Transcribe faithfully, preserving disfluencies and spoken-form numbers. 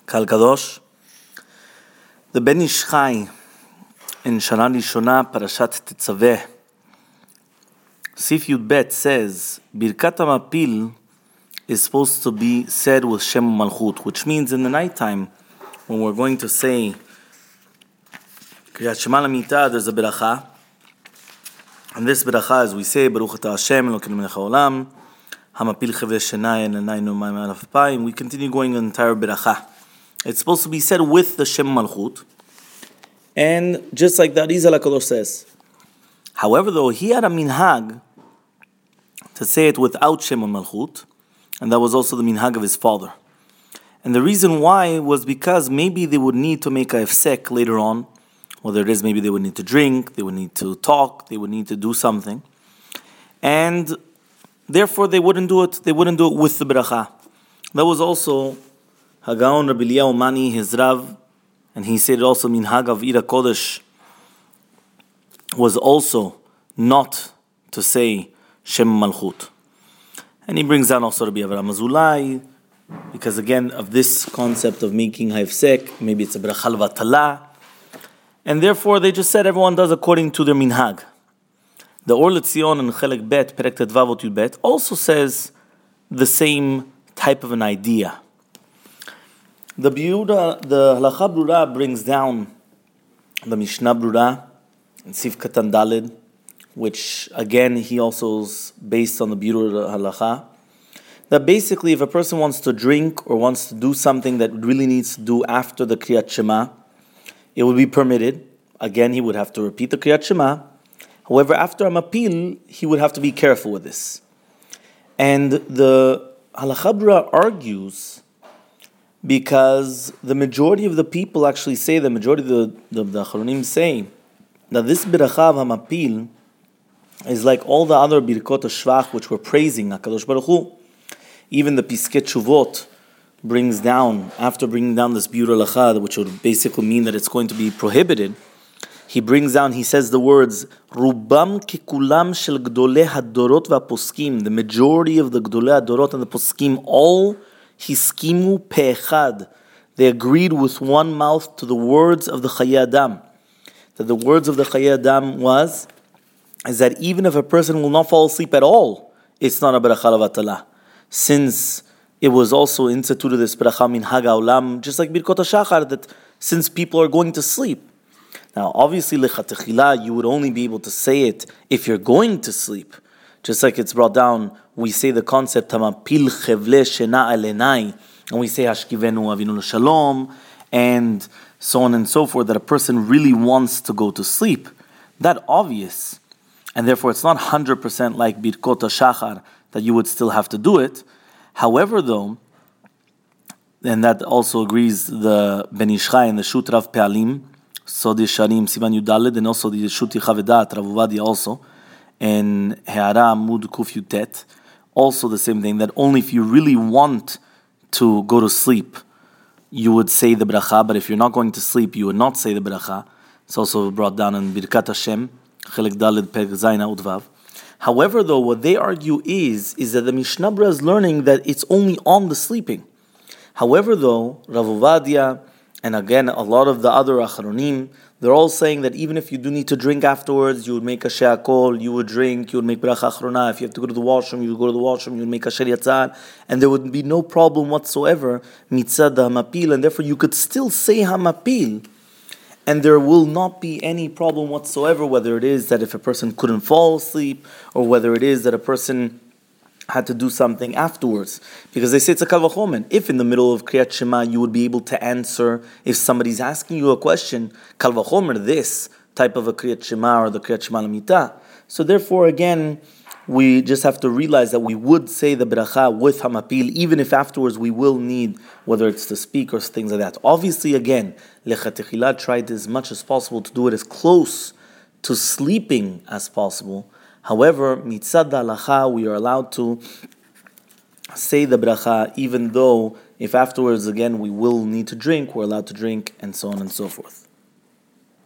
Kal Kadosh. The Ben Ish Chai in Shana Rishona Parashat Tetzaveh Sif Yud Bet says Birkat HaMapil is supposed to be said with Shem Malchut, which means in the nighttime when we're going to say Kriyat Shema Lamita, there's a beracha, and this beracha, as we say, Baruch Ata Hashem Elokeinu Melech HaOlam Hamapil Chevle Shenai Enaynu Ma'im Alaf Payim. We continue going the entire beracha. It's supposed to be said with the Shem Malchut, and just like the Arizal HaKadosh says. However, though, he had a minhag to say it without Shem Malchut, and that was also the minhag of his father. And the reason why was because maybe they would need to make a hefsek later on, whether it is maybe they would need to drink, they would need to talk, they would need to do something, and therefore they wouldn't do it. They wouldn't do it with the beracha. That was also Hagaon Rabbi Eliyahu Mani, his Rav, and he said also minhag of Ira Kodesh was also not to say Shem Malchut. And he brings down also Rabbi Avraham Azulai, because again of this concept of making hafsek, maybe it's a bracha vatala, and therefore they just said everyone does according to their minhag. The Or Letzion and Chelek Bet, Perek Tetvav Yud Bet, also says the same type of an idea. The Biura, the Halacha Brura brings down the Mishnah Brura in Sif Katan Daled, which again he also is based on the Biura Halacha, that basically if a person wants to drink or wants to do something that really needs to do after the Kriyat Shema, it would be permitted. Again, he would have to repeat the Kriyat Shema. However, after a mapil, he would have to be careful with this. And the Halacha Brura argues because the majority of the people actually say, the majority of the, the, the Acharonim say, that this beracha of HaMapil is like all the other Birkot HaShvach which were praising HaKadosh Baruch Hu. Even the Piskei Teshuvot brings down, after bringing down this Biur Halacha, which would basically mean that it's going to be prohibited, he brings down, he says the words, Rubam kikulam shel gdolei hadorot v'aposkim, the majority of the gdolei hadorot and the poskim, all hiskimu pe'echad, they agreed with one mouth to the words of the Chayei Adam. That the words of the Chayei Adam was, is that even if a person will not fall asleep at all, it's not a beracha levatala. Since it was also instituted this beracha min hag ha'olam, just like Birkot HaShachar, that since people are going to sleep. Now, obviously, lechatechila, you would only be able to say it if you're going to sleep. Just like it's brought down, we say the concept hamapil chevle shena elenai, and we say hashkivenu avinu l'shalom, and so on and so forth, that a person really wants to go to sleep. That obvious, and therefore it's not one hundred percent like Birkot HaShachar, that you would still have to do it. However, though, and that also agrees the Ben Ish Chai and the Shut Rav Pe'alim, Sod Yesharim Sivan Yudaled, and also the Shut Yechavedat Rav Ovadia also, and He'ara Amud Kuf Yutet, also the same thing, that only if you really want to go to sleep, you would say the bracha, but if you're not going to sleep, you would not say the bracha. It's also brought down in Birkat Hashem, Chelek Daled Perek Zayin Udvav. However, though, what they argue is, is that the Mishnah Brura is learning that it's only on the sleeping. However, though, Rav Ovadia, and again, a lot of the other Acharonim, they're all saying that even if you do need to drink afterwards, you would make a she'akol, you would drink, you would make bracha achrona. If you have to go to the washroom, you would go to the washroom, you would make a asher yatzar, and there would be no problem whatsoever, mitzad hamapil, and therefore you could still say hamapil, and there will not be any problem whatsoever, whether it is that if a person couldn't fall asleep, or whether it is that a person had to do something afterwards. Because they say it's a kal vachomer. If in the middle of Kriyat Shema you would be able to answer, if somebody's asking you a question, kal vachomer, this type of a Kriyat Shema or the Kriyat Shema Lamita. So therefore, again, we just have to realize that we would say the beracha with hamapil, even if afterwards we will need, whether it's to speak or things like that. Obviously, again, lechatechila tried as much as possible to do it as close to sleeping as possible. However, mitzad halacha, we are allowed to say the bracha, even though if afterwards, again, we will need to drink, we're allowed to drink, and so on and so forth.